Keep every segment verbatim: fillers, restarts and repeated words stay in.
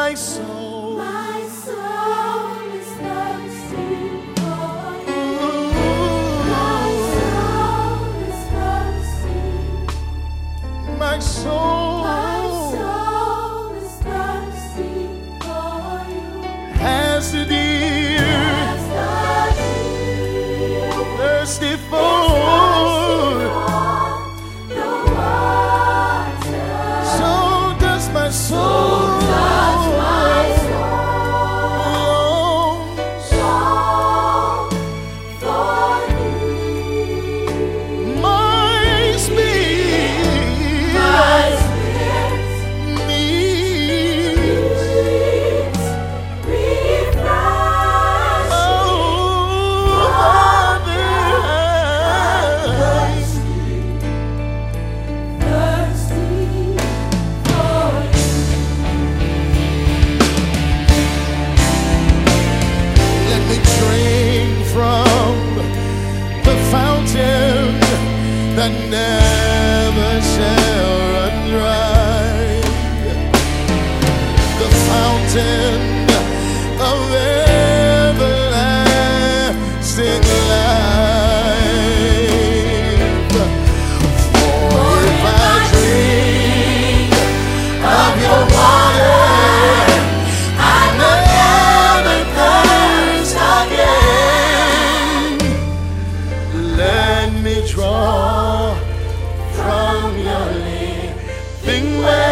my soul. My soul is thirsty for you. My soul is thirsty. My soul, My soul is thirsty for you. has the deer, As the deer thirsty is for. thirsty for the water. So does my soul. Does my longs soul for thee. my spirit My spirit needs. needs refreshing. Oh, Father, Thirsty for you. let me drink from the fountain that never shall run dry, the fountain of everlasting life. For if I drink of your water, I never thirst again. Let me draw from your living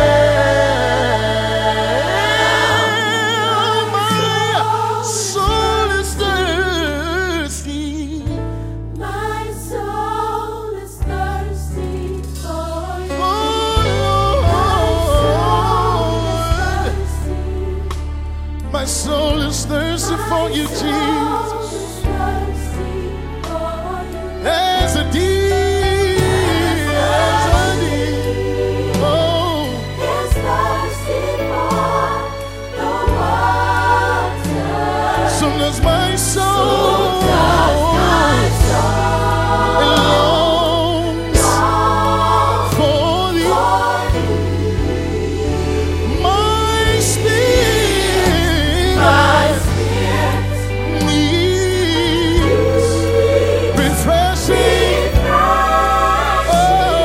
well. My soul is thirsty. My soul is thirsty for you. Oh, Lord. My soul is thirsty for you, Jesus. As a deer, as a deer. Oh, so does my soul. It longs for thee. My spirit needs refreshing. Oh,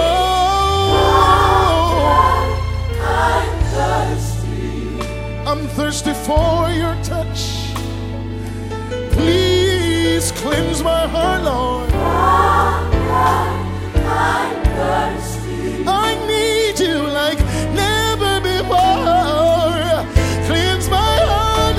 I'm thirsty for your touch. Please cleanse my heart, Lord. I need you like never before. Cleanse my heart,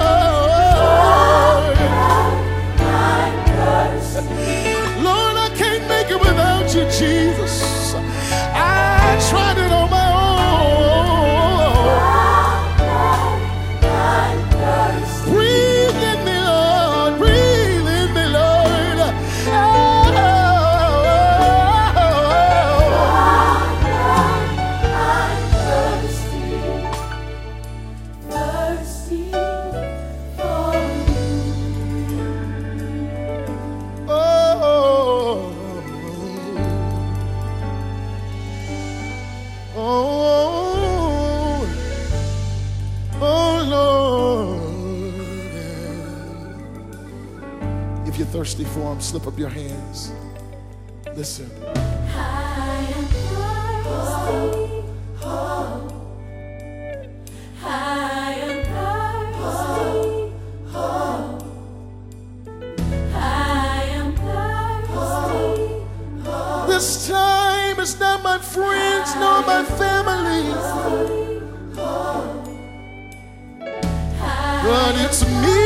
Lord. Lord, I can't make it without you, Jesus. I tried it on my own. Breathe in me, Lord. Breathe in me, Lord. Oh, oh, oh, Lord. If you're thirsty for him, slip up your hands. Listen. This time is not my friends nor my family, but it's me.